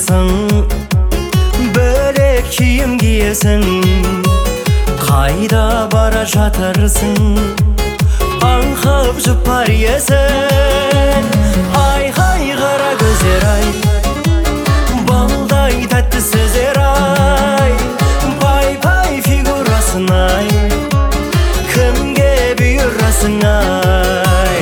сыйлайсың, бөлек киім киесің, қайда бара жатырсың, аңқып жұпар есің. Ай, ай, қара көздер ай, балдай тәтті сөздер ай, пай-пай фигурасың ай, кімге бұйырасың ай.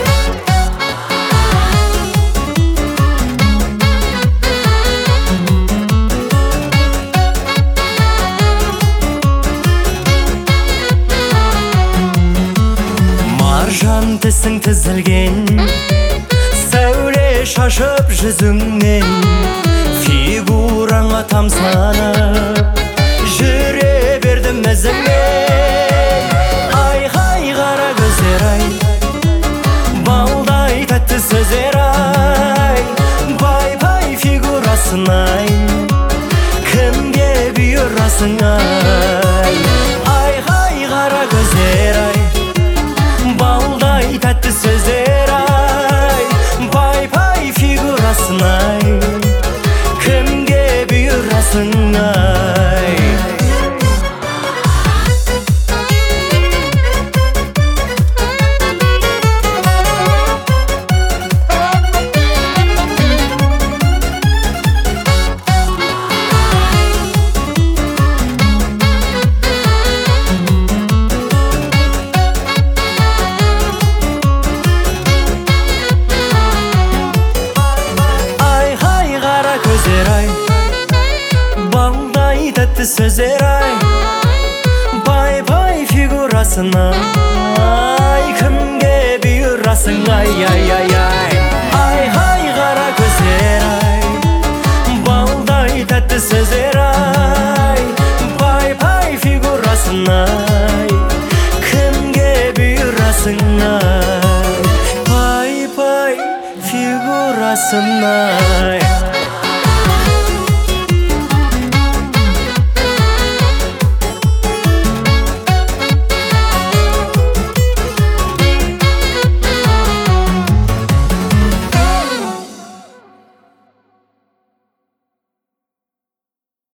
Маржан тісің тізілген, сәуле шашып жүзіңнен, фигураңа тамсанып жүре бердім ізіңмен. Ай, ай, қара көздер ай, балдай тәтті сөздер ай, пай-пай фигурасың ай, кімге бұйырасың ай. Ай, ай, қара көздер ай, балдай тәтті сөздер ай, пай-пай фигурасың ай, кімге бұйырасың ай. Балдай тәтті сөздер ай, пай-пай фигурасың ай, кімге бұйырасың ай, ай, ай, ай. Ай, ай, қара көздер ай, балдай тәтті сөздер ай,